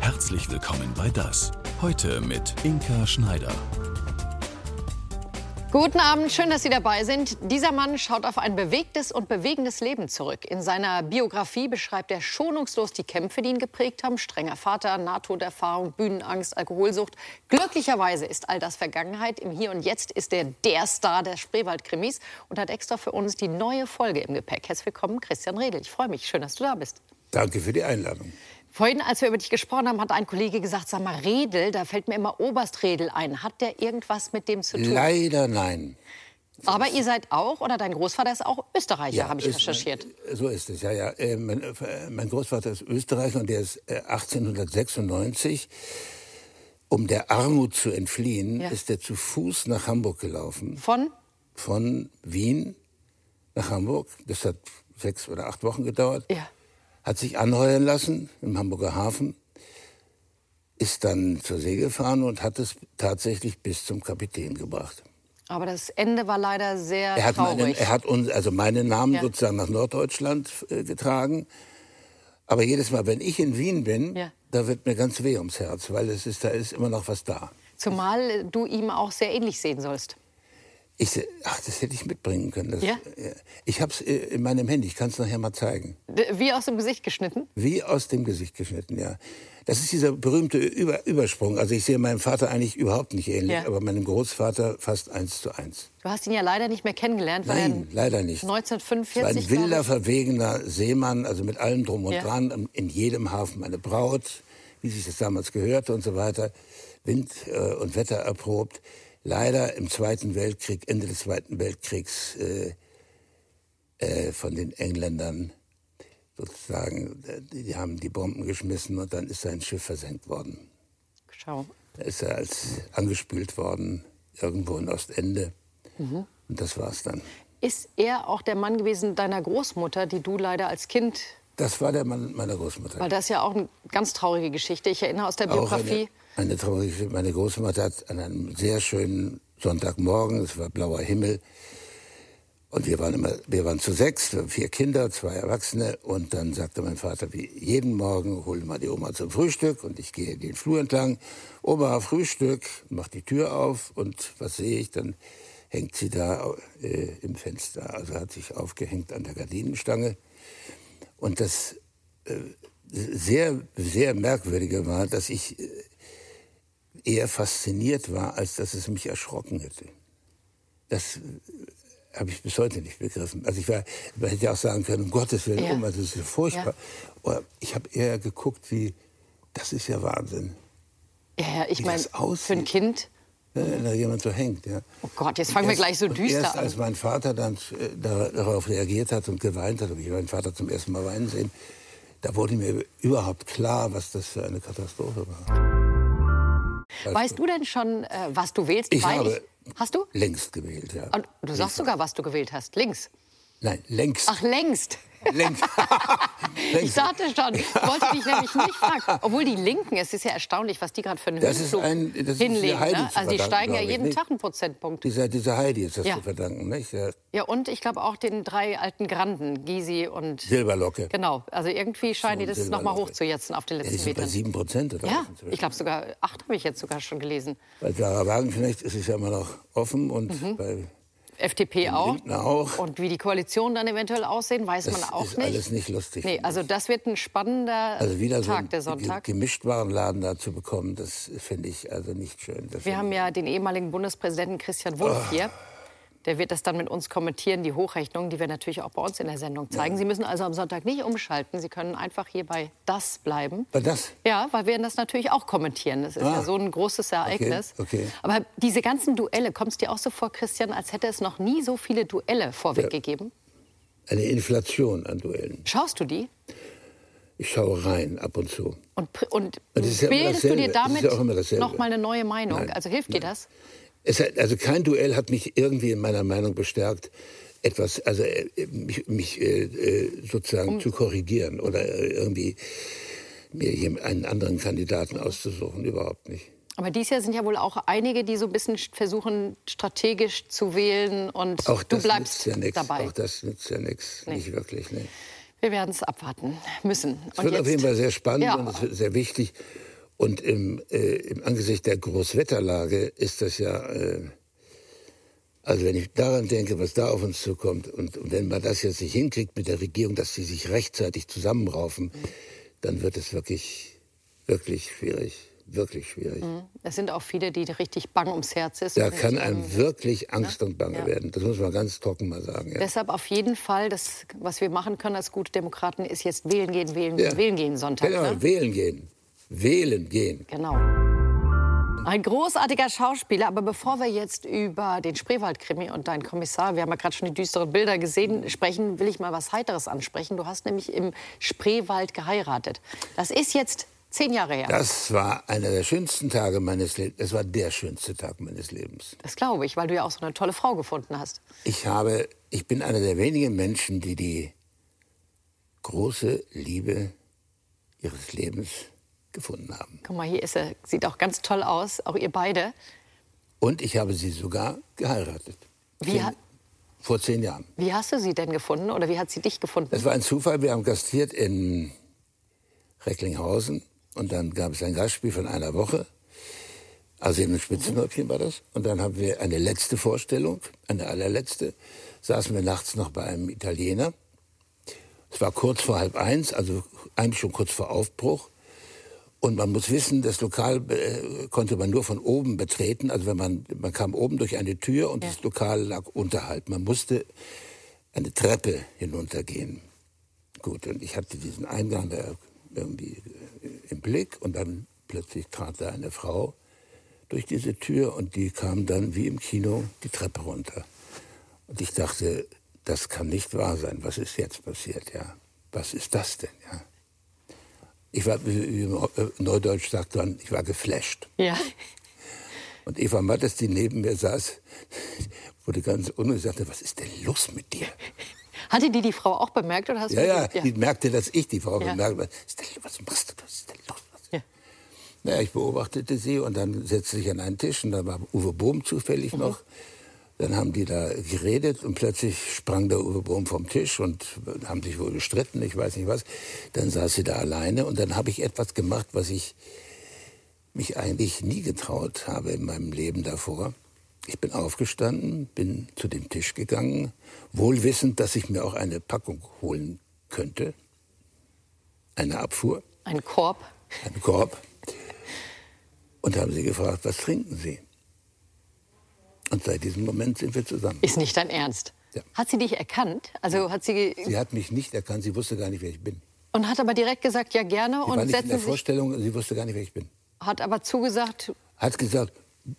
Herzlich willkommen bei Das. Heute mit Inka Schneider. Guten Abend, schön, dass Sie dabei sind. Dieser Mann schaut auf ein bewegtes und bewegendes Leben zurück. In seiner Biografie beschreibt er schonungslos die Kämpfe, die ihn geprägt haben. Strenger Vater, Nahtoderfahrung, Bühnenangst, Alkoholsucht. Glücklicherweise ist all das Vergangenheit. Im Hier und Jetzt ist er der Star der Spreewald-Krimis und hat extra für uns die neue Folge im Gepäck. Herzlich willkommen, Christian Redl. Ich freue mich, schön, dass du da bist. Danke für die Einladung. Vorhin, als wir über dich gesprochen haben, hat ein Kollege gesagt, sag mal, Redl, da fällt mir immer Oberst Redl ein. Hat der irgendwas mit dem zu tun? Leider nein. Aber ihr seid auch, oder dein Großvater ist auch Österreicher, Ja, habe ich recherchiert. So ist es, ja. Mein Großvater ist Österreicher und der ist 1896, um der Armut zu entfliehen, ist er zu Fuß nach Hamburg gelaufen. Von Wien nach Hamburg. Das hat 6 oder 8 Wochen gedauert. Ja. Hat sich anheuern lassen im Hamburger Hafen, ist dann zur See gefahren und hat es tatsächlich bis zum Kapitän gebracht. Aber das Ende war leider sehr traurig. Er hat meinen Namen Ja. sozusagen nach Norddeutschland getragen. Aber jedes Mal, wenn ich in Wien bin, da wird mir ganz weh ums Herz, weil da ist immer noch was da. Zumal du ihm auch sehr ähnlich sehen sollst. Das hätte ich mitbringen können. Ja? Ich habe es in meinem Handy, ich kann es nachher mal zeigen. Wie aus dem Gesicht geschnitten? Wie aus dem Gesicht geschnitten, ja. Das ist dieser berühmte Übersprung. Also ich sehe meinem Vater eigentlich überhaupt nicht ähnlich, aber meinem Großvater fast 1:1. Du hast ihn ja leider nicht mehr kennengelernt, weil Nein, leider nicht. 1945, es war ein wilder, verwegener Seemann, also mit allem Drum und Dran, in jedem Hafen eine Braut, wie sich das damals gehörte und so weiter, Wind und Wetter erprobt. Leider im Ende des Zweiten Weltkriegs von den Engländern sozusagen, die haben die Bomben geschmissen und dann ist sein Schiff versenkt worden. Schau. Da ist er angespült worden, irgendwo in Ostende. Und das war's dann. Ist er auch der Mann gewesen deiner Großmutter, die du leider als Kind... Das war der Mann meiner Großmutter. Weil das ist ja auch eine ganz traurige Geschichte. Ich erinnere aus der Biografie... Eine traurige Geschichte. Meine Großmutter hat an einem sehr schönen Sonntagmorgen, es war blauer Himmel, und wir waren zu 6, 4 Kinder, 2 Erwachsene, und dann sagte mein Vater, wie jeden Morgen, hol mal die Oma zum Frühstück, und ich gehe den Flur entlang, Oma, Frühstück, mach die Tür auf, und was sehe ich? Dann hängt sie da im Fenster, also hat sich aufgehängt an der Gardinenstange. Und das sehr, sehr Merkwürdige war, dass ich eher fasziniert war, als dass es mich erschrocken hätte. Das habe ich bis heute nicht begriffen. Also man hätte ja auch sagen können, um Gottes Willen, Oma, das ist ja furchtbar. Aber ich habe eher geguckt, das ist ja Wahnsinn. Ja, ich meine, für ein Kind... Wenn da jemand so hängt, ja. Oh Gott, jetzt fangen wir gleich so düster erst, an. Als mein Vater dann darauf reagiert hat und geweint hat, habe ich meinen Vater zum ersten Mal weinen sehen, da wurde mir überhaupt klar, was das für eine Katastrophe war. Weißt du denn schon, was du wählst? Hast du? Längst gewählt, ja. Und du sagst sogar, was du gewählt hast. Links. Nein, längst. Ach, längst. Längst. Ich dachte schon, ich wollte dich nämlich nicht fragen. Obwohl die Linken, es ist ja erstaunlich, was die gerade für einen Höhenflug hinlegen. Ne? Also die steigen ja jeden Tag einen Prozentpunkt. Dieser Heidi ist das zu verdanken, nicht? Ja, und ich glaube auch den 3 alten Granden, Gysi und... Silberlocke. Genau, also irgendwie scheinen die das noch mal hochzujetzen auf den letzten die sind Metern. bei 7% oder ja, ich glaube sogar 8 habe ich jetzt sogar schon gelesen. Bei Sarah Wagenknecht ist es ja immer noch offen und bei... FDP auch. auch. Und wie die Koalitionen dann eventuell aussehen, weiß man auch nicht. Das ist nicht. alles nicht lustig. Nee, also das wird ein spannender Tag, der Sonntag. Gemischtwarenladen da zu bekommen, das finde ich also nicht schön. Wir haben ja den ehemaligen Bundespräsidenten Christian Wulff hier. Der wird das dann mit uns kommentieren, die Hochrechnung, die wir natürlich auch bei uns in der Sendung zeigen. Sie müssen also am Sonntag nicht umschalten. Sie können einfach hier bei Das bleiben. Bei Das? Ja, weil wir das natürlich auch kommentieren. Das ist ja so ein großes Ereignis. Okay. Aber diese ganzen Duelle, kommt es dir auch so vor, Christian, als hätte es noch nie so viele Duelle vorweg gegeben? Eine Inflation an Duellen. Schaust du die? Ich schaue rein, ab und zu. Und bildest du dir damit noch mal eine neue Meinung? Nein, also hilft dir das? Also kein Duell hat mich irgendwie in meiner Meinung bestärkt, mich sozusagen zu korrigieren oder irgendwie mir einen anderen Kandidaten auszusuchen, überhaupt nicht. Aber dieses Jahr sind ja wohl auch einige, die so ein bisschen versuchen, strategisch zu wählen und auch du bleibst dabei. Auch das nützt ja nichts, nicht wirklich. Nee. Wir werden es abwarten müssen. Es wird auf jeden Fall sehr spannend und es wird sehr wichtig. Und im Angesicht der Großwetterlage ist das ja, also wenn ich daran denke, was da auf uns zukommt und wenn man das jetzt nicht hinkriegt mit der Regierung, dass sie sich rechtzeitig zusammenraufen, dann wird es wirklich, wirklich schwierig. Wirklich schwierig. Es sind auch viele, die richtig bang ums Herz ist. Da kann einem wirklich Angst und Bange werden. Das muss man ganz trocken mal sagen. Ja. Deshalb auf jeden Fall, das, was wir machen können als gute Demokraten, ist jetzt wählen gehen Sonntag. Genau, ne? wählen gehen. Wählen gehen. Genau. Ein großartiger Schauspieler. Aber bevor wir jetzt über den Spreewald-Krimi und deinen Kommissar, wir haben ja gerade schon die düsteren Bilder gesehen, sprechen, will ich mal was Heiteres ansprechen. Du hast nämlich im Spreewald geheiratet. Das ist jetzt 10 Jahre her. Das war einer der schönsten Tage meines Lebens. Es war der schönste Tag meines Lebens. Das glaube ich, weil du ja auch so eine tolle Frau gefunden hast. Ich bin einer der wenigen Menschen, die die große Liebe ihres Lebens gefunden haben. Guck mal, hier ist er. Sieht auch ganz toll aus, auch ihr beide. Und ich habe sie sogar geheiratet. Vor 10 Jahren. Wie hast du sie denn gefunden oder wie hat sie dich gefunden? Das war ein Zufall. Wir haben gastiert in Recklinghausen. Und dann gab es ein Gastspiel von einer Woche. Also in einem Spitzenhäubchen war das. Und dann haben wir eine letzte Vorstellung, eine allerletzte. Saßen wir nachts noch bei einem Italiener. Es war kurz vor 12:30, also eigentlich schon kurz vor Aufbruch. Und man muss wissen, das Lokal konnte man nur von oben betreten. Also man kam oben durch eine Tür und das Lokal lag unterhalb. Man musste eine Treppe hinuntergehen. Gut, und ich hatte diesen Eingang da irgendwie im Blick und dann plötzlich trat da eine Frau durch diese Tür und die kam dann wie im Kino die Treppe runter. Und ich dachte, das kann nicht wahr sein. Was ist jetzt passiert? Ja, was ist das denn? Ja. Ich war, wie Neudeutsch sagt man, ich war geflasht. Ja. Und Eva Mattes, die neben mir saß, wurde ganz unruhig und sagte, was ist denn los mit dir? Hatte die Frau auch bemerkt? Oder hast Ja, die merkte, dass ich die Frau bemerkte. Was machst du? Was ist denn los? Ja. Naja, ich beobachtete sie und dann setzte sich an einen Tisch und da war Uwe Bohm zufällig noch. Dann haben die da geredet und plötzlich sprang der Uwe Bohm vom Tisch und haben sich wohl gestritten, ich weiß nicht was. Dann saß sie da alleine und dann habe ich etwas gemacht, was ich mich eigentlich nie getraut habe in meinem Leben davor. Ich bin aufgestanden, bin zu dem Tisch gegangen, wohl wissend, dass ich mir auch eine Packung holen könnte. Eine Abfuhr. Ein Korb. Ein Korb. Und haben sie gefragt, was trinken Sie? Und seit diesem Moment sind wir zusammen. Ist nicht dein Ernst? Ja. Hat sie dich erkannt? Also hat sie hat mich nicht erkannt, sie wusste gar nicht, wer ich bin. Und hat aber direkt gesagt, ja gerne. Sie war nicht in der Vorstellung, sie wusste gar nicht, wer ich bin. Hat aber zugesagt. Hat gesagt,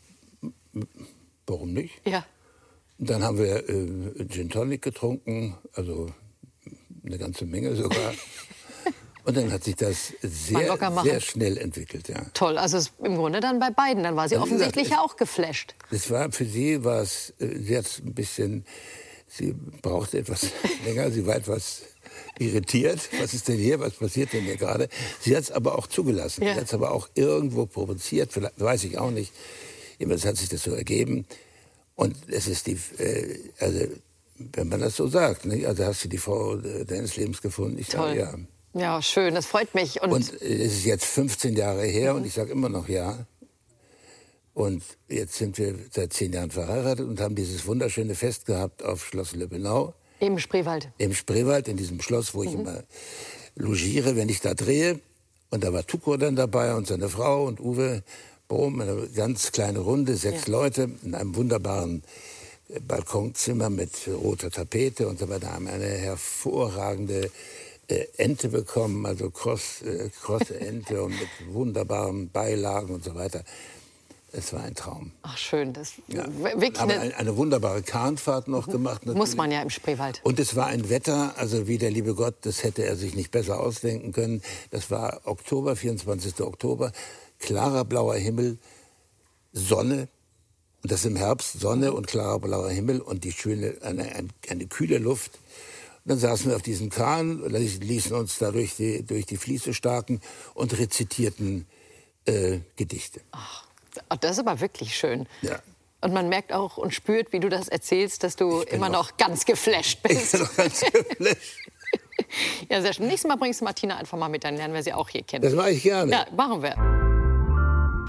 warum nicht? Ja. Und dann haben wir Gin Tonic getrunken, also eine ganze Menge sogar. Und dann hat sich das sehr schnell entwickelt. Ja. Toll, also im Grunde dann bei beiden. Dann war sie offensichtlich ja auch geflasht. Das war für sie, sie hat ein bisschen, sie brauchte etwas länger, sie war etwas irritiert. Was ist denn hier, was passiert denn hier gerade? Sie hat es aber auch zugelassen, sie hat es aber auch irgendwo provoziert, vielleicht, weiß ich auch nicht. Jedenfalls hat sich das so ergeben. Und es ist also wenn man das so sagt, ne? Also hast du die Frau deines Lebens gefunden? Ich sage ja. Ja, schön, das freut mich. Und es ist jetzt 15 Jahre her und ich sage immer noch ja. Und jetzt sind wir seit 10 Jahren verheiratet und haben dieses wunderschöne Fest gehabt auf Schloss Löbenau. Im Spreewald. Im Spreewald, in diesem Schloss, wo ich immer logiere, wenn ich da drehe. Und da war Tuko dann dabei und seine Frau und Uwe Bohm, eine ganz kleine Runde, 6 Leute in einem wunderbaren Balkonzimmer mit roter Tapete und so weiter. Haben eine hervorragende Ente bekommen, also krosse Ente und mit wunderbaren Beilagen und so weiter. Es war ein Traum. Ach schön, das wirklich haben eine wunderbare Kahnfahrt noch gemacht. Natürlich. Muss man ja im Spreewald. Und es war ein Wetter, also wie der liebe Gott, das hätte er sich nicht besser ausdenken können. Das war Oktober, 24. Oktober, klarer blauer Himmel, Sonne. Und das im Herbst, Sonne und klarer blauer Himmel und die schöne, eine kühle Luft. Dann saßen wir auf diesem Kahn, ließen uns da durch die Fließe starten und rezitierten Gedichte. Ach, das ist aber wirklich schön. Ja. Und man merkt auch und spürt, wie du das erzählst, dass du immer noch ganz geflasht bist. Ich bin noch ganz geflasht. Ja, sehr schön. Nächstes Mal bringst du Martina einfach mal mit, dann lernen wir sie auch hier kennen. Das mache ich gerne. Ja, machen wir.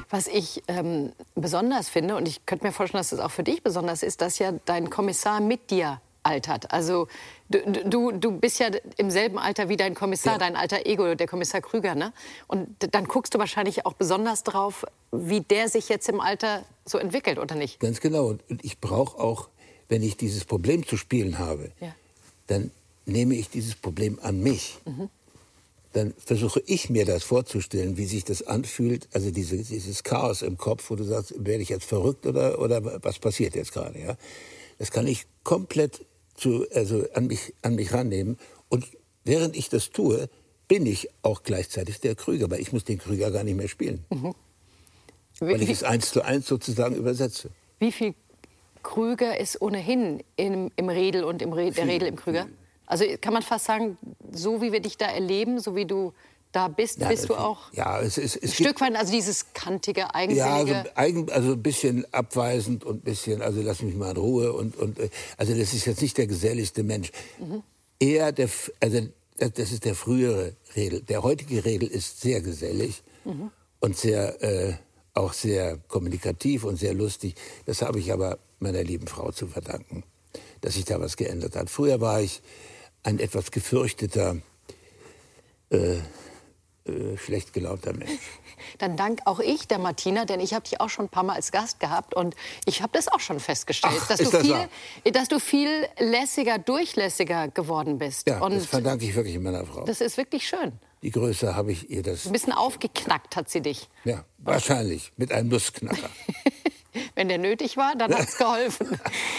Was ich besonders finde, und ich könnte mir vorstellen, dass das auch für dich besonders ist, dass ja dein Kommissar mit dir altert. Also du bist ja im selben Alter wie dein Kommissar, dein alter Ego, der Kommissar Krüger, ne? Und dann guckst du wahrscheinlich auch besonders drauf, wie der sich jetzt im Alter so entwickelt, oder nicht? Ganz genau. Und ich brauche auch, wenn ich dieses Problem zu spielen habe, dann nehme ich dieses Problem an mich. Dann versuche ich mir das vorzustellen, wie sich das anfühlt, also dieses Chaos im Kopf, wo du sagst, werde ich jetzt verrückt oder was passiert jetzt gerade, ja? Das kann ich komplett an mich rannehmen. Und während ich das tue, bin ich auch gleichzeitig der Krüger, weil ich muss den Krüger gar nicht mehr spielen. Weil ich es 1:1 sozusagen übersetze. Wie viel Krüger ist ohnehin im Redel und der Redel im Krüger? Also kann man fast sagen, so wie wir dich da erleben, so wie du da bist, bist du auch es ein Stück weit, also dieses kantige, eigensinnige... Ja, also ein bisschen abweisend und ein bisschen, also lass mich mal in Ruhe. Also das ist jetzt nicht der geselligste Mensch. Eher das ist der frühere Redel. Der heutige Redel ist sehr gesellig und auch sehr kommunikativ und sehr lustig. Das habe ich aber meiner lieben Frau zu verdanken, dass sich da was geändert hat. Früher war ich ein etwas gefürchteter, schlecht gelaunter Mensch. Dann dank auch ich der Martina, denn ich habe dich auch schon ein paar Mal als Gast gehabt und ich habe das auch schon festgestellt, dass du viel lässiger, durchlässiger geworden bist. Ja, und das verdanke ich wirklich meiner Frau. Das ist wirklich schön. Die Größe habe ich ihr das... Ein bisschen aufgeknackt hat sie dich. Ja, wahrscheinlich, mit einem Nussknacker. Wenn der nötig war, dann hat es geholfen.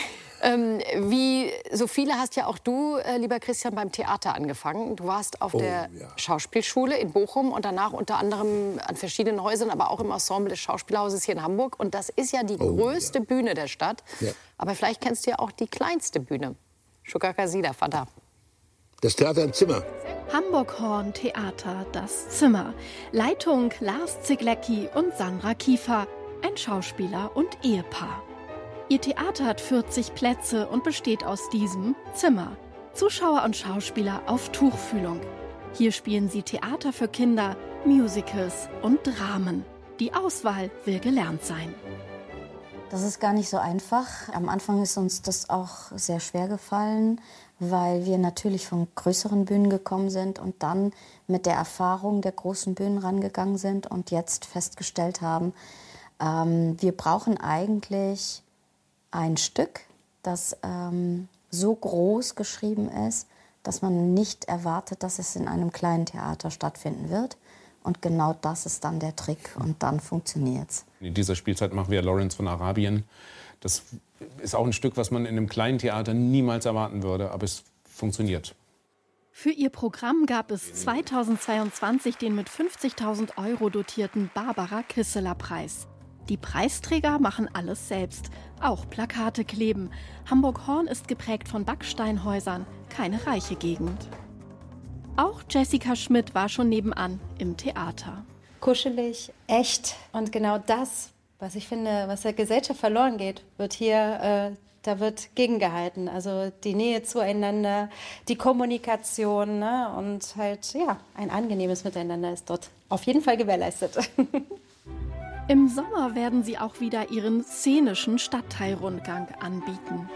Wie so viele hast ja auch du, lieber Christian, beim Theater angefangen. Du warst auf der Schauspielschule in Bochum und danach unter anderem an verschiedenen Häusern, aber auch im Ensemble des Schauspielhauses hier in Hamburg. Und das ist ja die größte Bühne der Stadt. Ja. Aber vielleicht kennst du ja auch die kleinste Bühne. Shukakasida, Fada. Das Theater im Zimmer. Hamburg-Horn Theater, das Zimmer. Leitung Lars Ziglecki und Sandra Kiefer. Ein Schauspieler und Ehepaar. Ihr Theater hat 40 Plätze und besteht aus diesem Zimmer. Zuschauer und Schauspieler auf Tuchfühlung. Hier spielen sie Theater für Kinder, Musicals und Dramen. Die Auswahl will gelernt sein. Das ist gar nicht so einfach. Am Anfang ist uns das auch sehr schwer gefallen, weil wir natürlich von größeren Bühnen gekommen sind und dann mit der Erfahrung der großen Bühnen rangegangen sind und jetzt festgestellt haben, wir brauchen eigentlich ein Stück, das so groß geschrieben ist, dass man nicht erwartet, dass es in einem kleinen Theater stattfinden wird. Und genau das ist dann der Trick und dann funktioniert's. In dieser Spielzeit machen wir Lawrence von Arabien. Das ist auch ein Stück, was man in einem kleinen Theater niemals erwarten würde, aber es funktioniert. Für ihr Programm gab es 2022 den mit 50.000 € dotierten Barbara-Kisseler-Preis. Die Preisträger machen alles selbst, auch Plakate kleben. Hamburg-Horn ist geprägt von Backsteinhäusern, keine reiche Gegend. Auch Jessica Schmidt war schon nebenan im Theater. Kuschelig, echt und genau das, was ich finde, was der Gesellschaft verloren geht, wird hier, da wird gegengehalten. Also die Nähe zueinander, die Kommunikation, ne? Und halt, ja, ein angenehmes Miteinander ist dort auf jeden Fall gewährleistet. Im Sommer werden sie auch wieder ihren szenischen Stadtteilrundgang anbieten.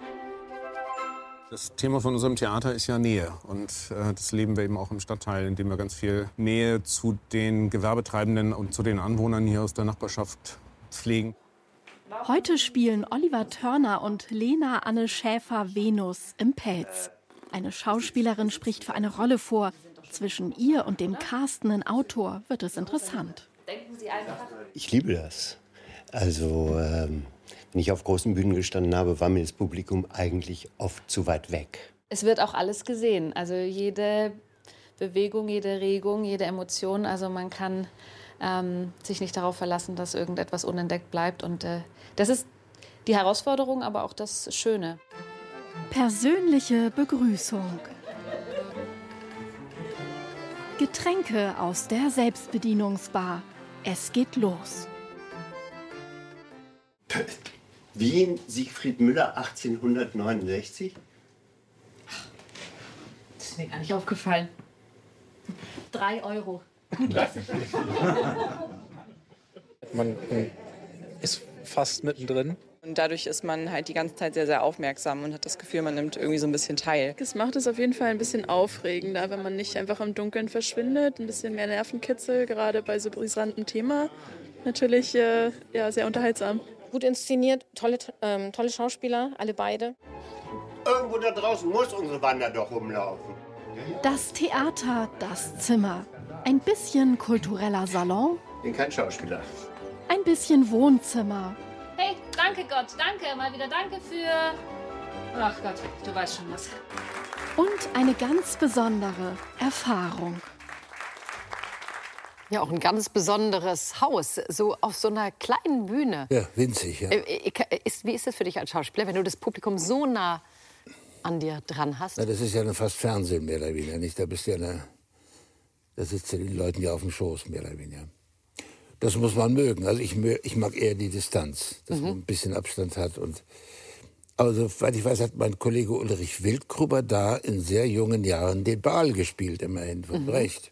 Das Thema von unserem Theater ist ja Nähe. Und das leben wir eben auch im Stadtteil, indem wir ganz viel Nähe zu den Gewerbetreibenden und zu den Anwohnern hier aus der Nachbarschaft pflegen. Heute spielen Oliver Törner und Lena Anne Schäfer Venus im Pelz. Eine Schauspielerin spricht für eine Rolle vor. Zwischen ihr und dem castenden Autor wird es interessant. Ich liebe das. Also, wenn ich auf großen Bühnen gestanden habe, war mir das Publikum eigentlich oft zu weit weg. Es wird auch alles gesehen. Also jede Bewegung, jede Regung, jede Emotion. Also man kann sich nicht darauf verlassen, dass irgendetwas unentdeckt bleibt. Und das ist die Herausforderung, aber auch das Schöne. Persönliche Begrüßung. Getränke aus der Selbstbedienungsbar. Es geht los. Wien, Siegfried Müller, 1869? Das ist mir gar nicht aufgefallen. 3 €. Man ist fast mittendrin. Und dadurch ist man halt die ganze Zeit sehr, sehr aufmerksam und hat das Gefühl, man nimmt irgendwie so ein bisschen teil. Es macht es auf jeden Fall ein bisschen aufregender, wenn man nicht einfach im Dunkeln verschwindet. Ein bisschen mehr Nervenkitzel, gerade bei so brisanten Thema. Natürlich sehr unterhaltsam. Gut inszeniert, tolle Schauspieler, alle beide. Irgendwo da draußen muss unsere Wanda doch rumlaufen. Das Theater, das Zimmer. Ein bisschen kultureller Salon. Ich bin kein Schauspieler. Ein bisschen Wohnzimmer. Hey, danke Gott, danke, mal wieder danke für... Ach Gott, du weißt schon was. Und eine ganz besondere Erfahrung. Ja, auch ein ganz besonderes Haus, so auf so einer kleinen Bühne. Ja, winzig, ja. Wie ist das für dich als Schauspieler, wenn du das Publikum so nah an dir dran hast? Na, das ist ja fast Fernsehen, mehr oder weniger, nicht? Da sitzt ja den Leuten ja auf dem Schoß, mehr oder weniger. Das muss man mögen. Also ich mag eher die Distanz, dass man ein bisschen Abstand hat. Aber soweit ich weiß, hat mein Kollege Ulrich Wildgruber da in sehr jungen Jahren den Baal gespielt, immerhin, von Brecht.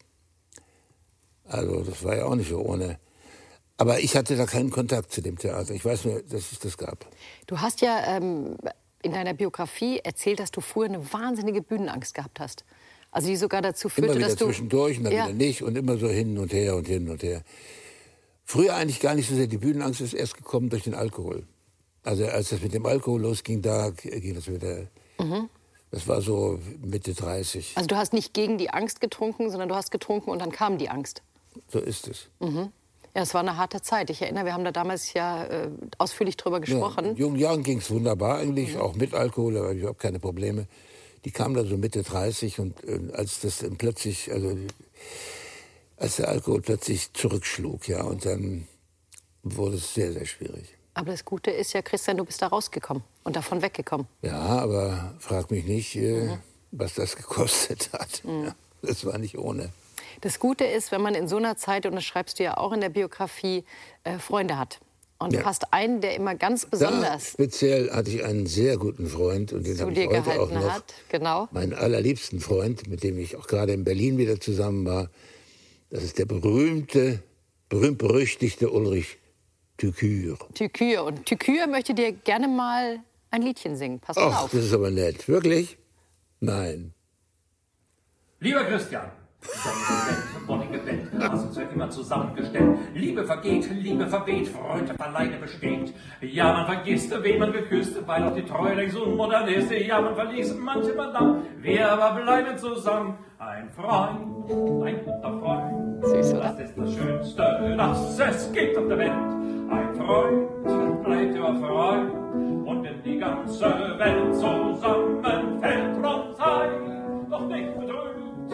Also das war ja auch nicht so ohne. Aber ich hatte da keinen Kontakt zu dem Theater. Ich weiß nur, dass es das gab. Du hast ja in deiner Biografie erzählt, dass du früher eine wahnsinnige Bühnenangst gehabt hast. Also die sogar dazu führte, immer wieder dass du... zwischendurch und dann wieder nicht und immer so hin und her und hin und her. Früher eigentlich gar nicht so sehr. Die Bühnenangst ist erst gekommen durch den Alkohol. Also als das mit dem Alkohol losging, da ging das wieder... Das war so Mitte 30. Also du hast nicht gegen die Angst getrunken, sondern du hast getrunken und dann kam die Angst. So ist es. Ja, es war eine harte Zeit. Ich erinnere, wir haben da damals ausführlich drüber gesprochen. Ja, in jungen Jahren ging es wunderbar eigentlich, auch mit Alkohol, da habe ich überhaupt keine Probleme. Die kamen dann so Mitte 30 und als das dann plötzlich, als der Alkohol plötzlich zurückschlug, ja, und dann wurde es sehr, sehr schwierig. Aber das Gute ist ja, Christian, du bist da rausgekommen und davon weggekommen. Ja, aber frag mich nicht, was das gekostet hat. Ja, das war nicht ohne. Das Gute ist, wenn man in so einer Zeit, und das schreibst du ja auch in der Biografie, Freunde hat. Und du hast einen, der immer ganz besonders... Speziell hatte ich einen sehr guten Freund, und den habe ich heute auch noch. Genau. Meinen allerliebsten Freund, mit dem ich auch gerade in Berlin wieder zusammen war. Das ist der berühmt-berüchtigte Ulrich Thückür. Thückür. Und Thückür möchte dir gerne mal ein Liedchen singen. Pass mal auf. Das ist aber nett. Wirklich? Nein. Lieber Christian, sonnige Welt, hast uns ja immer zusammengestellt. Liebe vergeht, Liebe verweht, Freundschaft alleine besteht. Ja, man vergisst, wen man geküsst, weil auch die Treue längst unmodern ist. Ja, man verließ manche Madame, wir aber bleiben zusammen. Ein Freund, ein guter Freund, süß, oder? Das ist das Schönste, das es gibt auf der Welt. Ein Freund bleibt immer Freund, und wenn die ganze Welt zusammenfällt, drum sei doch nicht betrübt,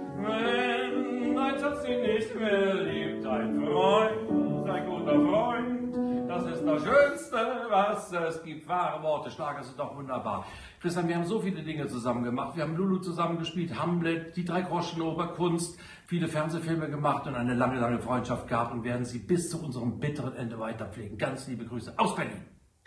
wenn ein Schatz sie nicht mehr liebt. Ein Freund, ein guter Freund, das ist das Schönste, was es gibt. Wahre Worte, Schlager sind doch wunderbar. Christian, wir haben so viele Dinge zusammen gemacht. Wir haben Lulu zusammen gespielt, Hamlet, die 3 Groschen Oberkunst, viele Fernsehfilme gemacht und eine lange, lange Freundschaft gehabt und werden sie bis zu unserem bitteren Ende weiterpflegen. Ganz liebe Grüße aus Berlin.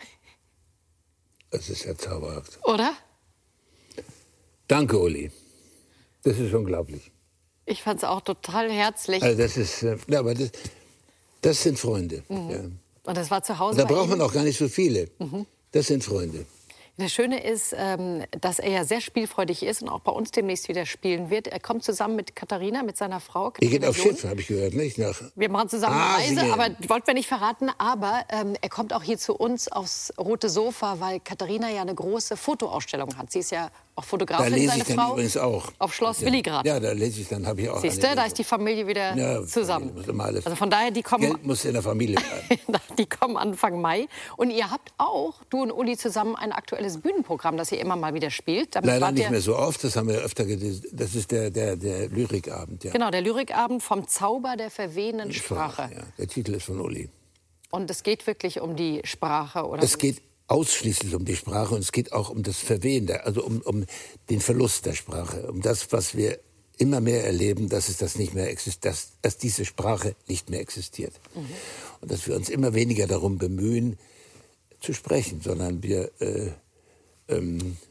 Das ist ja zauberhaft. Oder? Danke, Uli. Das ist unglaublich. Ich fand es auch total herzlich. Also das ist, aber das sind Freunde. Ja. Und das war zu Hause. Da braucht man auch gar nicht so viele. Das sind Freunde. Das Schöne ist, dass er ja sehr spielfreudig ist und auch bei uns demnächst wieder spielen wird. Er kommt zusammen mit Katharina, mit seiner Frau. Ihr geht auf Schiff, habe ich gehört, nicht? Wir machen zusammen eine Reise, aber wollten wir nicht verraten. Aber er kommt auch hier zu uns aufs Rote Sofa, weil Katharina ja eine große Fotoausstellung hat. Sie ist ja auch Fotografin, da lese seine ich dann Frau. Übrigens auch. Auf Schloss Willigrad. Ja, da lese ich dann, habe ich auch. Siehst du, da ist die Familie wieder zusammen. Also von daher, die kommen. Geld muss in der Familie bleiben. Die kommen Anfang Mai. Und ihr habt auch, du und Uli zusammen, ein aktuelles Bühnenprogramm, das ihr immer mal wieder spielt. Damit leider nicht mehr so oft, das haben wir öfter gelesen. Das ist der Lyrikabend. Ja. Genau, der Lyrikabend vom Zauber der verwehenden Sprache. Ja. Der Titel ist von Uli. Und es geht wirklich um die Sprache, oder? Es geht ausschließlich um die Sprache und es geht auch um das Verwehen, also um den Verlust der Sprache, um das, was wir immer mehr erleben, dass es das nicht mehr existiert, dass diese Sprache nicht mehr existiert. Und dass wir uns immer weniger darum bemühen, zu sprechen, sondern wir,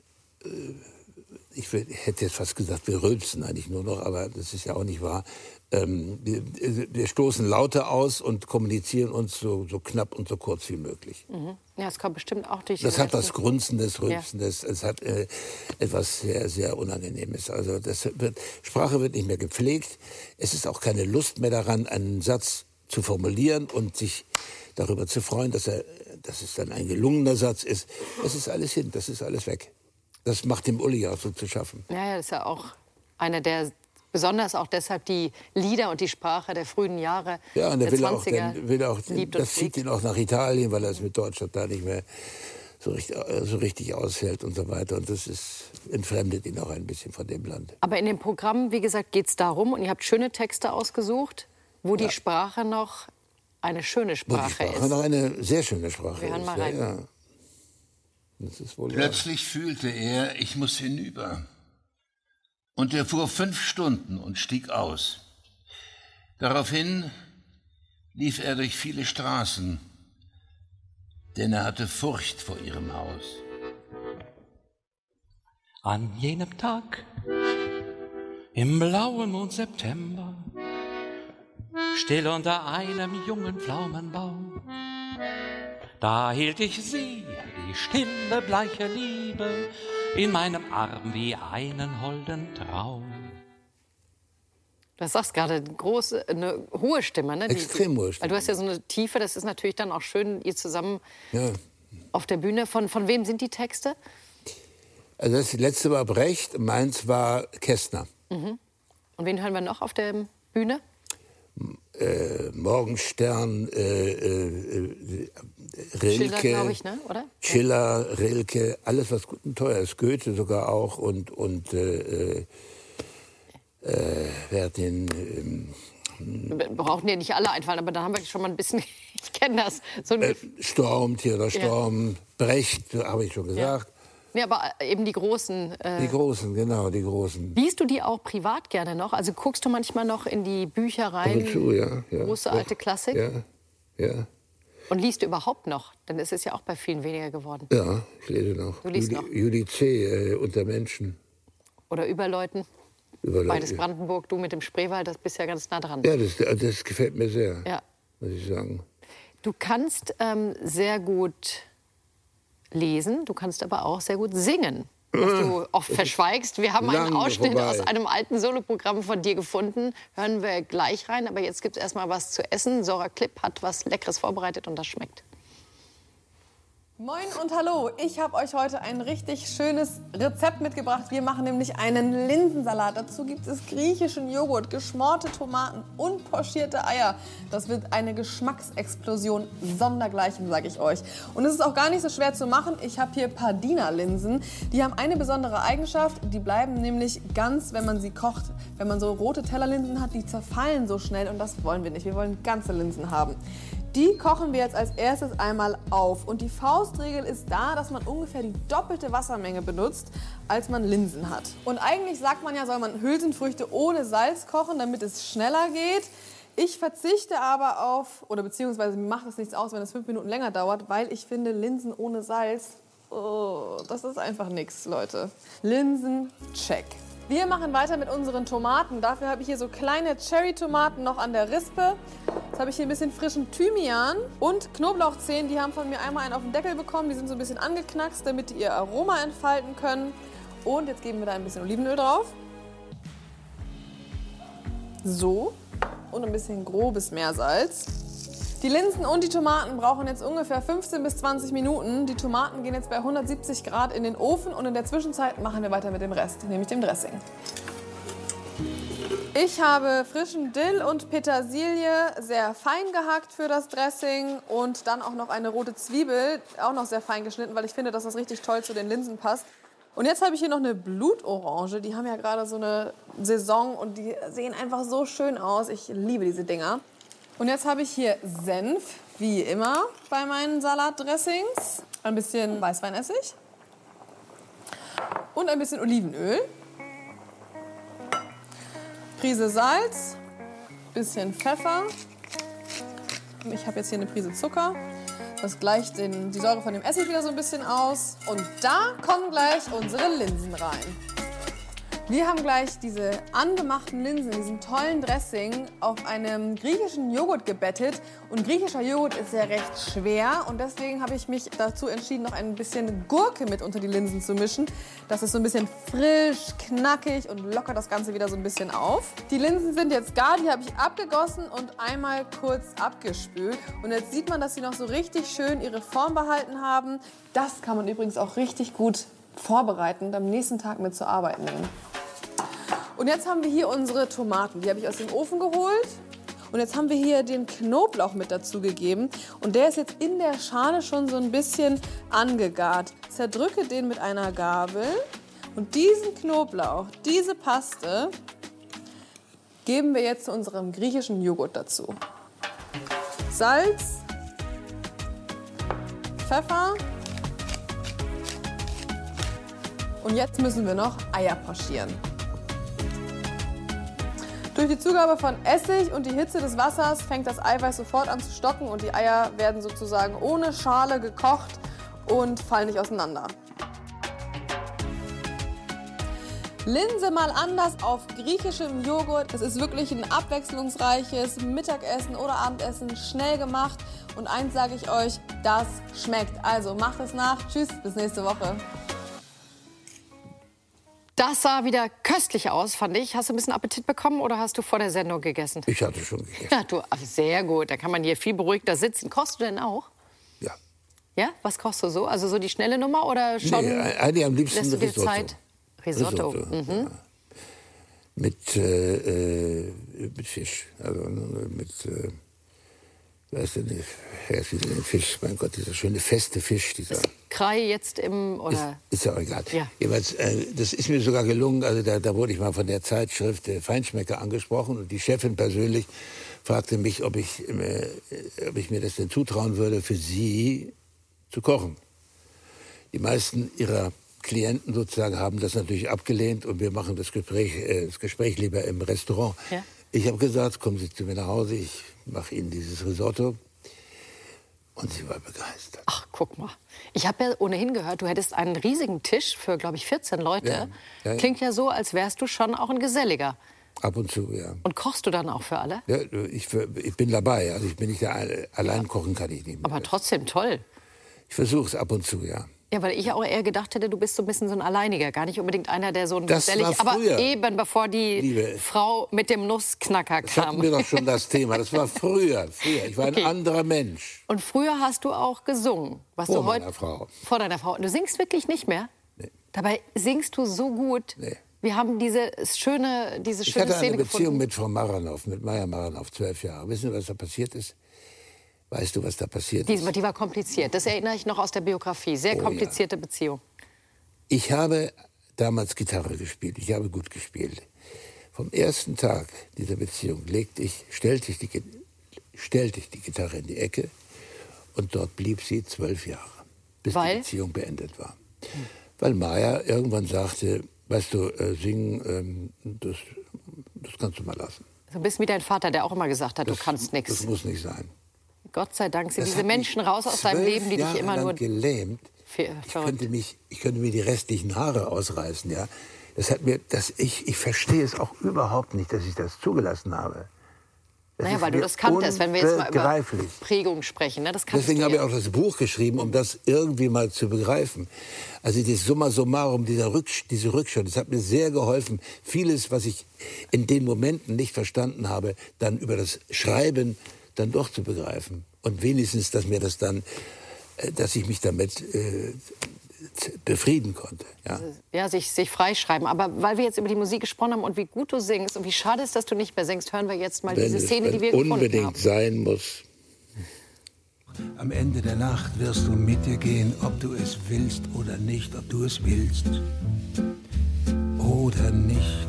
ich hätte jetzt fast gesagt, wir rülpsen eigentlich nur noch, aber das ist ja auch nicht wahr. wir stoßen Laute aus und kommunizieren uns so knapp und so kurz wie möglich. Mhm. Ja, es kommt bestimmt auch durch. Das hat was Grunzendes, Rülpsendes, es hat etwas sehr, sehr Unangenehmes. Also Sprache wird nicht mehr gepflegt. Es ist auch keine Lust mehr daran, einen Satz zu formulieren und sich darüber zu freuen, dass es dann ein gelungener Satz ist. Das ist alles hin, das ist alles weg. Das macht dem Uli auch so zu schaffen. Ja, das ist ja auch einer der, besonders auch deshalb die Lieder und die Sprache der frühen Jahre der der 20er. Das zieht ihn auch nach Italien, weil er es mit Deutschland da nicht mehr so richtig aushält und so weiter. Und das entfremdet ihn auch ein bisschen von dem Land. Aber in dem Programm, wie gesagt, geht es darum, und ihr habt schöne Texte ausgesucht, wo die Sprache noch eine schöne Sprache ist. Noch eine sehr schöne Sprache Wir hören mal rein. Ja. Das ist wohl Plötzlich fühlte er, ich muss hinüber. Und er fuhr 5 Stunden und stieg aus. Daraufhin lief er durch viele Straßen, denn er hatte Furcht vor ihrem Haus. An jenem Tag, im blauen Mond September, still unter einem jungen Pflaumenbaum, da hielt ich sie, die stille, bleiche Liebe, in meinem Arm wie einen holden Traum. Du sagst gerade, eine hohe Stimme, ne? Extrem hohe Stimme. Weil du hast ja so eine Tiefe, das ist natürlich dann auch schön, ihr zusammen auf der Bühne. Von wem sind die Texte? Also das letzte war Brecht, meins war Kästner. Mhm. Und wen hören wir noch auf der Bühne? Morgenstern, Rilke, Schiller, glaube ich, ne? Oder? Schiller, Rilke, alles was gut und teuer ist, Goethe sogar auch und wer hat den... Wir brauchen ja nicht alle einfallen, aber da haben wir schon mal ein bisschen, ich kenne das. So Storm, Theodor Storm, Brecht, habe ich schon gesagt. Ja. Nee, aber eben die großen. Die großen, genau, die großen. Liest du die auch privat gerne noch? Also guckst du manchmal noch in die Bücher rein? Ab und zu, ja. Große alte Klassik? Ja. Und liest du überhaupt noch? Denn es ist ja auch bei vielen weniger geworden. Ja, ich lese noch. Du liest noch? Juli C., Unter Menschen. Oder Überleuten? Beides Brandenburg, du mit dem Spreewald, das bist ja ganz nah dran. Ja, das gefällt mir sehr, muss ich sagen. Du kannst sehr gut lesen, du kannst aber auch sehr gut singen, was du oft verschweigst. Wir haben einen Ausschnitt aus einem alten Soloprogramm von dir gefunden, hören wir gleich rein, aber jetzt gibt es erstmal was zu essen. Sora Klipp hat was Leckeres vorbereitet und das schmeckt. Moin und hallo, ich habe euch heute ein richtig schönes Rezept mitgebracht. Wir machen nämlich einen Linsensalat. Dazu gibt es griechischen Joghurt, geschmorte Tomaten und pochierte Eier. Das wird eine Geschmacksexplosion sondergleichen, sage ich euch. Und es ist auch gar nicht so schwer zu machen. Ich habe hier Pardina-Linsen. Die haben eine besondere Eigenschaft. Die bleiben nämlich ganz, wenn man sie kocht. Wenn man so rote Tellerlinsen hat, die zerfallen so schnell und das wollen wir nicht. Wir wollen ganze Linsen haben. Die kochen wir jetzt als erstes einmal auf. Und die Faustregel ist da, dass man ungefähr die doppelte Wassermenge benutzt, als man Linsen hat. Und eigentlich sagt man ja, soll man Hülsenfrüchte ohne Salz kochen, damit es schneller geht. Ich verzichte aber auf, oder beziehungsweise mir macht es nichts aus, wenn es 5 Minuten länger dauert, weil ich finde Linsen ohne Salz, das ist einfach nichts, Leute. Linsen, check. Wir machen weiter mit unseren Tomaten. Dafür habe ich hier so kleine Cherry-Tomaten noch an der Rispe. Jetzt habe ich hier ein bisschen frischen Thymian und Knoblauchzehen. Die haben von mir einmal einen auf den Deckel bekommen. Die sind so ein bisschen angeknackst, damit die ihr Aroma entfalten können. Und jetzt geben wir da ein bisschen Olivenöl drauf. So. Und ein bisschen grobes Meersalz. Die Linsen und die Tomaten brauchen jetzt ungefähr 15 bis 20 Minuten. Die Tomaten gehen jetzt bei 170 Grad in den Ofen und in der Zwischenzeit machen wir weiter mit dem Rest, nämlich dem Dressing. Ich habe frischen Dill und Petersilie sehr fein gehackt für das Dressing und dann auch noch eine rote Zwiebel, auch noch sehr fein geschnitten, weil ich finde, dass das richtig toll zu den Linsen passt. Und jetzt habe ich hier noch eine Blutorange, die haben ja gerade so eine Saison und die sehen einfach so schön aus. Ich liebe diese Dinger. Und jetzt habe ich hier Senf, wie immer bei meinen Salatdressings. Ein bisschen Weißweinessig und ein bisschen Olivenöl. Prise Salz, bisschen Pfeffer. Ich habe jetzt hier eine Prise Zucker. Das gleicht die Säure von dem Essig wieder so ein bisschen aus. Und da kommen gleich unsere Linsen rein. Wir haben gleich diese angemachten Linsen, diesen tollen Dressing auf einem griechischen Joghurt gebettet. Und griechischer Joghurt ist ja recht schwer. Und deswegen habe ich mich dazu entschieden, noch ein bisschen Gurke mit unter die Linsen zu mischen. Das ist so ein bisschen frisch, knackig und lockert das Ganze wieder so ein bisschen auf. Die Linsen sind jetzt gar, die habe ich abgegossen und einmal kurz abgespült. Und jetzt sieht man, dass sie noch so richtig schön ihre Form behalten haben. Das kann man übrigens auch richtig gut vorbereiten und am nächsten Tag mit zur Arbeit nehmen. Und jetzt haben wir hier unsere Tomaten. Die habe ich aus dem Ofen geholt. Und jetzt haben wir hier den Knoblauch mit dazu gegeben. Und der ist jetzt in der Schale schon so ein bisschen angegart. Zerdrücke den mit einer Gabel. Und diesen Knoblauch, diese Paste, geben wir jetzt zu unserem griechischen Joghurt dazu. Salz, Pfeffer. Und jetzt müssen wir noch Eier pochieren. Durch die Zugabe von Essig und die Hitze des Wassers fängt das Eiweiß sofort an zu stocken und die Eier werden sozusagen ohne Schale gekocht und fallen nicht auseinander. Linse mal anders auf griechischem Joghurt. Es ist wirklich ein abwechslungsreiches Mittagessen oder Abendessen, schnell gemacht. Und eins sage ich euch, das schmeckt. Also macht es nach. Tschüss, bis nächste Woche. Das sah wieder köstlich aus, fand ich. Hast du ein bisschen Appetit bekommen oder hast du vor der Sendung gegessen? Ich hatte schon gegessen. Ja, du, sehr gut. Da kann man hier viel beruhigter sitzen. Kochst du denn auch? Ja. Ja? Was kochst du so? Also so die schnelle Nummer oder schon? Nee, eigentlich am liebsten lässt du dir Risotto. Zeit? Risotto. Ja. Mit Fisch. Also mit, weißt du, den Fisch, mein Gott, dieser schöne feste Fisch. Dieser Krei jetzt im, oder? Ist ja auch egal. Ja. Jeweils, das ist mir sogar gelungen, also da wurde ich mal von der Zeitschrift Feinschmecker angesprochen und die Chefin persönlich fragte mich, ob ich mir das denn zutrauen würde, für sie zu kochen. Die meisten ihrer Klienten sozusagen haben das natürlich abgelehnt und wir machen das Gespräch lieber im Restaurant. Ja. Ich habe gesagt, kommen Sie zu mir nach Hause, ich mache Ihnen dieses Risotto. Und sie war begeistert. Ach, guck mal. Ich habe ja ohnehin gehört, du hättest einen riesigen Tisch für, glaube ich, 14 Leute. Ja. Klingt ja so, als wärst du schon auch ein Geselliger. Ab und zu, ja. Und kochst du dann auch für alle? Ja, ich bin dabei. Also ich bin nicht allein kochen kann ich nicht mehr. Aber trotzdem toll. Ich versuche es ab und zu, ja. Ja, weil ich auch eher gedacht hätte, du bist so ein bisschen so ein Alleiniger. Gar nicht unbedingt einer, der so ein das gesellig... war früher. Aber eben, bevor die Frau mit dem Nussknacker kam. Das hatten wir doch schon das Thema. Das war früher. Ich war ein anderer Mensch. Und früher hast du auch gesungen. Was vor du heute, meiner Frau. Vor deiner Frau. Du singst wirklich nicht mehr? Nee. Dabei singst du so gut. Nee. Wir haben diese schöne Szene gefunden. Ich hatte eine Beziehung mit Frau Maranow, mit Maya Maranow, 12 Jahre. Wissen Sie, was da passiert ist? Weißt du, was da passiert ist? Die war kompliziert. Das erinnere ich noch aus der Biografie. Sehr komplizierte Beziehung. Ich habe damals Gitarre gespielt. Ich habe gut gespielt. Vom ersten Tag dieser Beziehung stellte ich die Gitarre in die Ecke und dort blieb sie 12 Jahre, bis die Beziehung beendet war. Weil Maya irgendwann sagte, weißt du, singen, das kannst du mal lassen. So ein bisschen wie dein Vater, der auch immer gesagt hat, du kannst nichts. Das muss nicht sein. Gott sei Dank sind diese Menschen raus aus deinem Leben, die dich immer nur gelähmt. Ich könnte mir die restlichen Haare ausreißen, ja. Ich verstehe es auch überhaupt nicht, dass ich das zugelassen habe. Naja, weil du das kanntest, wenn wir jetzt mal über Prägung sprechen. Ne? Deswegen habe ich auch das Buch geschrieben, um das irgendwie mal zu begreifen. Also das Summa summarum, diese Rückschau, das hat mir sehr geholfen. Vieles, was ich in den Momenten nicht verstanden habe, dann über das Schreiben dann doch zu begreifen. Und wenigstens, dass ich mich damit befrieden konnte. Ja, sich freischreiben. Aber weil wir jetzt über die Musik gesprochen haben und wie gut du singst und wie schade ist, dass du nicht mehr singst, hören wir jetzt mal diese Szene, die wir gefunden haben. Wenn es unbedingt sein muss. Am Ende der Nacht wirst du mit dir gehen, ob du es willst oder nicht, ob du es willst oder nicht.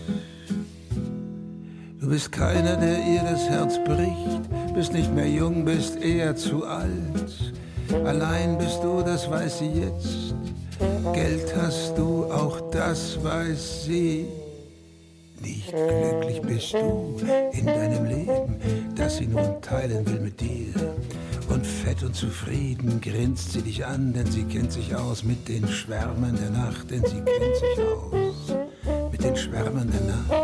Du bist keiner, der ihr das Herz bricht, bist nicht mehr jung, bist eher zu alt. Allein bist du, das weiß sie jetzt. Geld hast du, auch das weiß sie. Nicht glücklich bist du in deinem Leben, das sie nun teilen will mit dir. Und fett und zufrieden grinst sie dich an, denn sie kennt sich aus mit den Schwärmen der Nacht, denn sie kennt sich aus mit den Schwärmen der Nacht.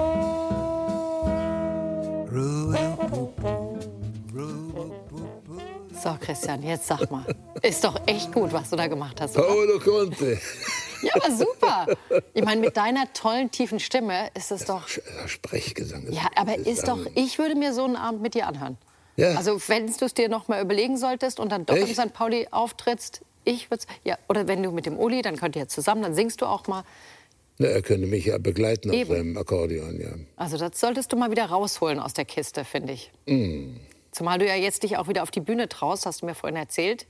So, Christian, jetzt sag mal. Ist doch echt gut, was du da gemacht hast. Paolo Conte. Ja, aber super. Ich meine, mit deiner tollen, tiefen Stimme ist es doch... Sprechgesang. Ja, aber ist doch... Ich würde mir so einen Abend mit dir anhören. Ja. Also, wenn du es dir noch mal überlegen solltest und dann doch im St. Pauli auftrittst, ich würde ja, oder wenn du mit dem Uli, dann könnt ihr zusammen, dann singst du auch mal. Na, er könnte mich ja begleiten Eben. auf seinem Akkordeon, ja. Also, das solltest du mal wieder rausholen aus der Kiste, finde ich. Zumal du ja jetzt dich auch wieder auf die Bühne traust, hast du mir vorhin erzählt.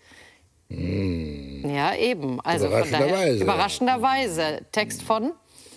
Ja, eben. Also Überraschenderweise. Überraschenderweise. Text von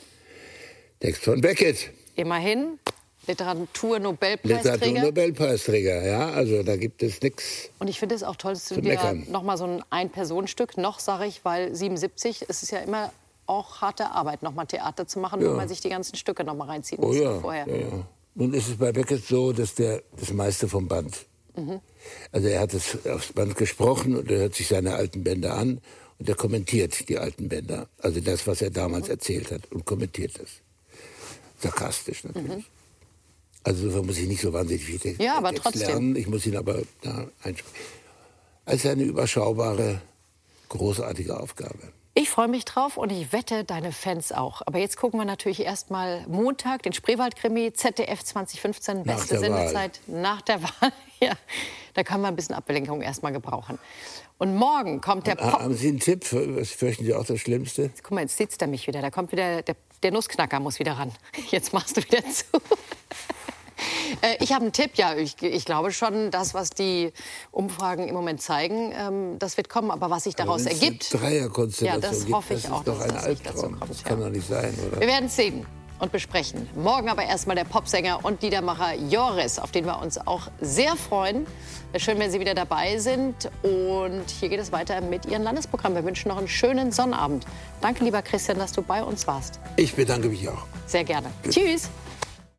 Beckett. Immerhin Literatur-Nobelpreisträger. Literatur-Nobelpreisträger, ja. Also da gibt es nichts. Und ich finde es auch toll, dass du zu dir meckern. noch mal so ein Ein-Personen-Stück, noch sage ich, weil 77, es ist ja immer auch harte Arbeit, noch mal Theater zu machen, wenn man sich die ganzen Stücke noch mal reinziehen muss vorher. Ja. Nun ist es bei Beckett so, dass der das meiste vom Band. Also er hat es aufs Band gesprochen und er hört sich seine alten Bänder an und er kommentiert die alten Bänder. Also das, was er damals erzählt hat und kommentiert das. Sarkastisch natürlich. Also insofern muss ich nicht so wahnsinnig viel Text lernen. Ich muss ihn aber da einsprechen. Also eine überschaubare, großartige Aufgabe. Ich freue mich drauf und ich wette, deine Fans auch. Aber jetzt gucken wir natürlich erst mal Montag, den Spreewald-Krimi, ZDF 2015, beste Sendezeit nach der Wahl. Ja, da kann man ein bisschen Ablenkung erst mal gebrauchen. Und morgen kommt der Pop... Haben Sie einen Tipp? Was fürchten Sie auch das Schlimmste? Guck mal, jetzt sitzt er mich wieder. Da kommt wieder, der Nussknacker muss wieder ran. Jetzt machst du wieder zu. Ich habe einen Tipp, ja, ich glaube schon, das, was die Umfragen im Moment zeigen, das wird kommen. Aber was sich daraus ergibt, Dreierkonstellation das hoffe ich auch, das ist doch ein dass das nicht dazu Albtraum. kommt. Das kann doch nicht sein, oder? Wir werden es sehen und besprechen. Morgen aber erstmal der Popsänger und Liedermacher Joris, auf den wir uns auch sehr freuen. Schön, wenn Sie wieder dabei sind. Und hier geht es weiter mit Ihrem Landesprogramm. Wir wünschen noch einen schönen Sonnabend. Danke, lieber Christian, dass du bei uns warst. Ich bedanke mich auch. Sehr gerne. Tschüss.